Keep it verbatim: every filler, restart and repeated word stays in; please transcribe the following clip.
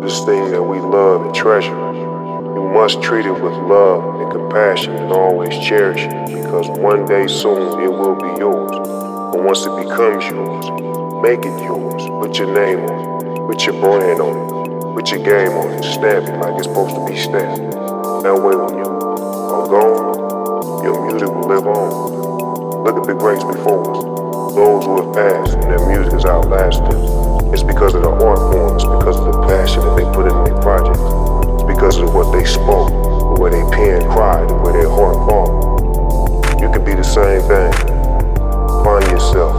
this thing that we love and treasure. You must treat it with love and compassion and always cherish it, because one day soon it will be yours. And once it becomes yours, make it yours. Put your name on it, put your brand on it, put your game on it, stamp it like it's supposed to be stamped. That way when you are gone, your music will live on. Look at the greats before us, those who have passed and their music is outlasting. It's because of the art form, it's because of the passion that they put in their projects. It's because of what they spoke, the way they pen cried, the way their heart fought. You can be the same thing. Find yourself.